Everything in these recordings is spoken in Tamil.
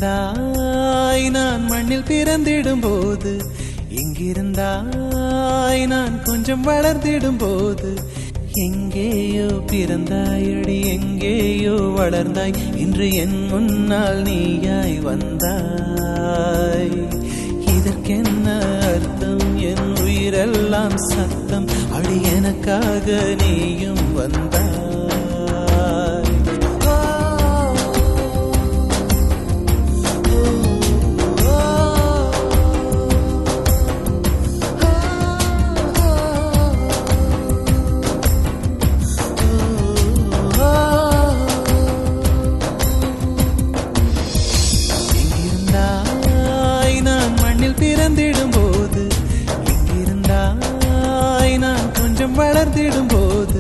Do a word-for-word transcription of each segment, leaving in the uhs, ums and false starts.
எங்கிருந்தாய் நான் மண்ணில் பிறந்திடும் போது, எங்கிருந்தாய் நான் கொஞ்சம் வளர்ந்திடும் போது, எங்கேயோ பிறந்தாயடி எங்கேயோ வளர்ந்தாய், இன்று என் முன்னால் நீயாய் வந்தாய். இதற்கென்ன அர்த்தம்? என் உயிரெல்லாம் சத்தம், அடி எனக்காக நீயும் வந்தாய். பிறந்திடும் போது, எங்கிருந்தாய் நான் கொஞ்சம் வளர்ந்திடும் போது,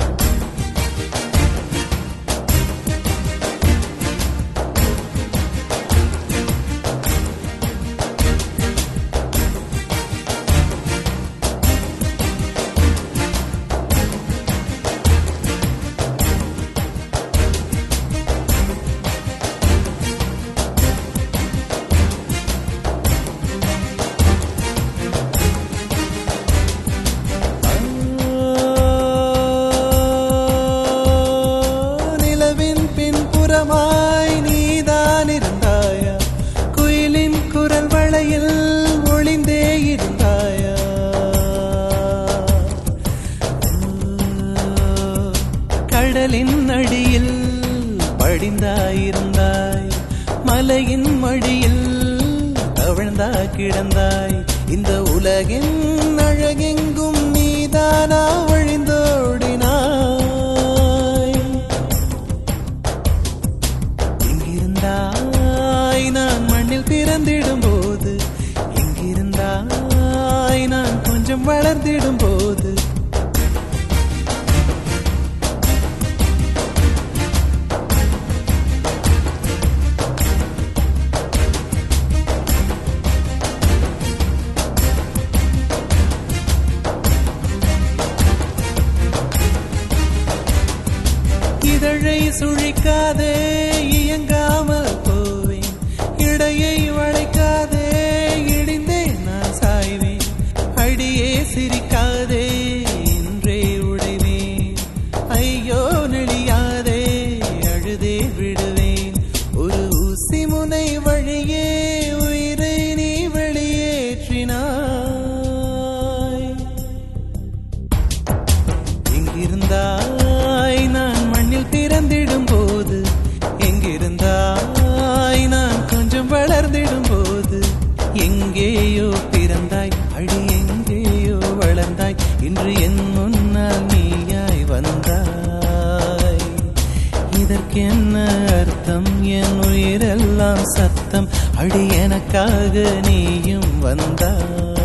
நீதான் இருந்தாயா? குயிலின் குரல் வளையில் ஒளிந்தே இருந்தாயா? கடலின் அடியில் படிந்தாயிருந்தாய், மலையின் மடியில் தவழ்ந்தா கிடந்தாய். இந்த உலகின் அழகெங்கும் நீதானா வழிந்தோடினாய். நான் மண்ணில் பிறந்திடும் போது, எங்கிருந்தாய் நான் கொஞ்சம் வளர்ந்திடும் போது, இதழை சுழிக்காதே இயங்காமல் போவேன், இடையை வளைக்காதே இடிந்தே நான் சாய்வேன். அடியே சிரிக்காதே இன்றே உடைவேன், ஐயோ நெளியாதே அழுதே விடுவேன். ஒரு ஊசி முனை வழியே உயிரை நீ வெளியேற்றினாய். எங்கிருந்தாய் நான் மண்ணில் பிறந்திடும் போது, எங்கிருந்தாய் நான் கொஞ்சம் வளர்ந்திடும் போது, எங்கேயோ பிறந்தாய் அடி எங்கேயோ வளர்ந்தாய், இன்று என் முன்னால் நீயாய் வந்தாய். இதற்கென்ன அர்த்தம்? என் உயிரெல்லாம் சத்தம், அடி எனக்காக நீயும் வந்தாய்.